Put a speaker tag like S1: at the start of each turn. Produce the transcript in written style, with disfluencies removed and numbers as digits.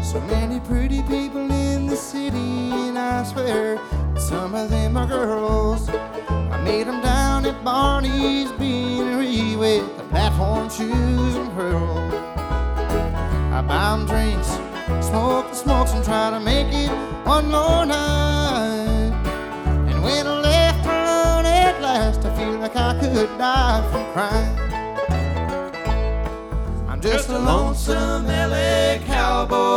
S1: So many pretty people in the city, and I swear some of them are girls. I meet them down at Barney's Beanery with the platform shoes and pearls. I buy them drinks, smoke the smokes, and try to make it one more night. And when I left alone at last, I feel like I could die from crying. I'm just a lonesome LA cowboy